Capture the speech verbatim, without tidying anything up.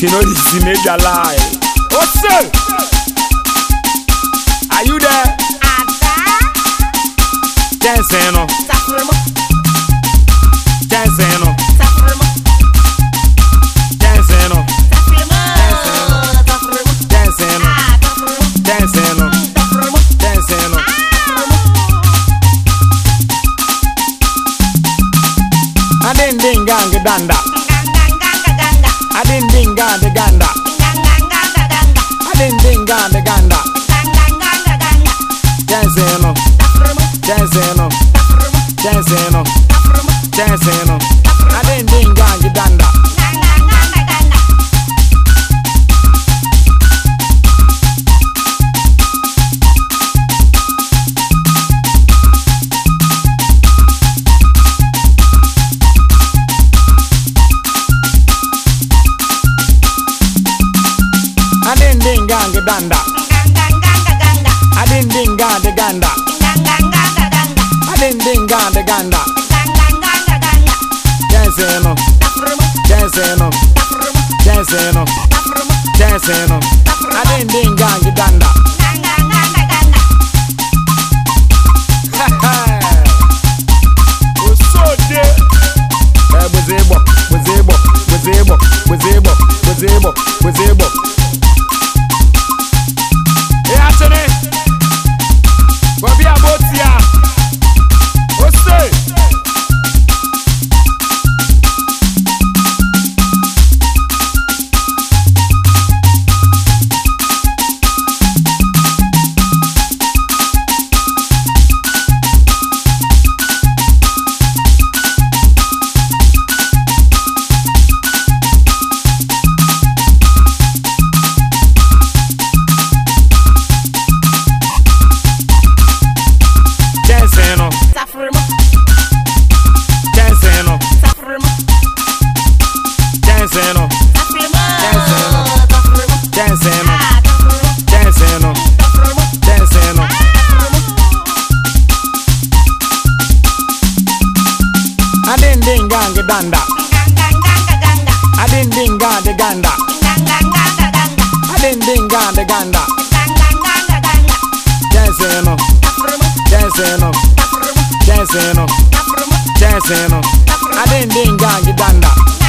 Tinolisi Major Lie. What's up? Are you there? Dancing on. Dancing on. Dancing on. Dancing on. Dancing on. Dancing on. I didn't ding gang danda. I didn't ding gang the ganda. I didn't ding gang the ganda. Dancing on. Dancing on. Dancing on. Dancing on. I didn't ding gang the danda. I didn't ding gang the danda. I didn't ding gang the ganda. I didn't ding gang the ganda. Dancing on. Dancing on. Dancing on. Dancing on. I didn't ding gang the danda. Oh so dear. Eh, Wazebo, Wazebo, Wazebo, Wazebo, Wazebo, Wazebo. Hey, Anthony, we'll be about here. What's it? I didn't ding gang the danda. I didn't ding gang the ganda. I didn't ding gang the ganda. Dancing on. Dancing on. Dancing on. Dancing on. I didn't ding gang the danda.